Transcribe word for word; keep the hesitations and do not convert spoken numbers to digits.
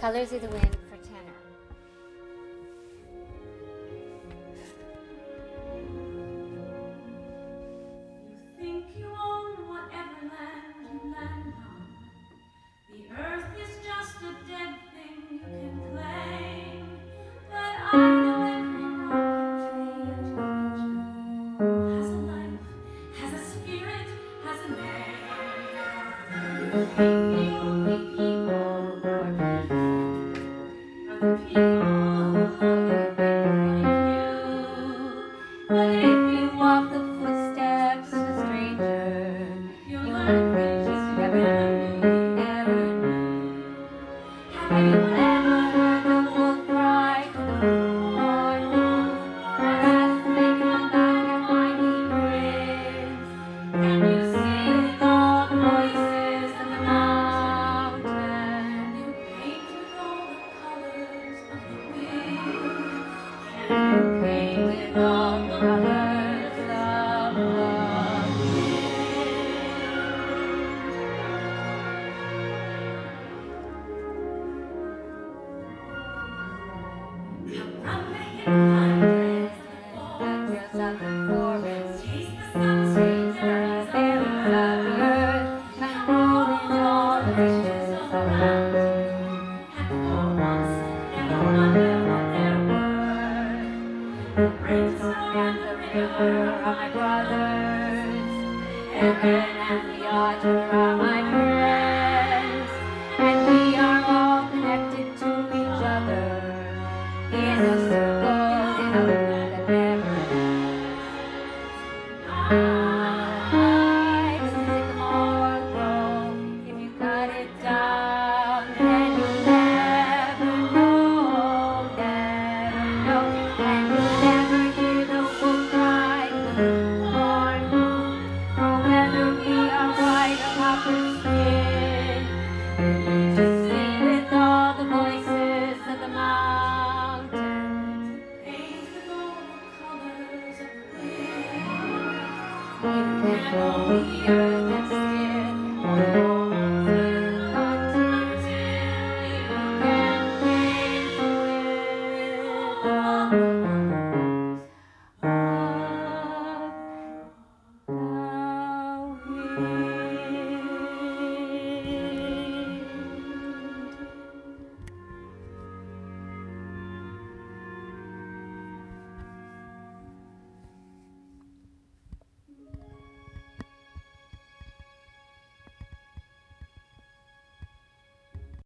Colors of the Wind for tenor. You think you own whatever land you land on. The earth is just a dead thing you can claim. But I know every rock, tree, and creature has a life, has a spirit, has a name. You think the only people who are peaceful are the people who think like you. But if you walk the footsteps of a stranger, you'll learn things you never knew, you never knew. Have anyone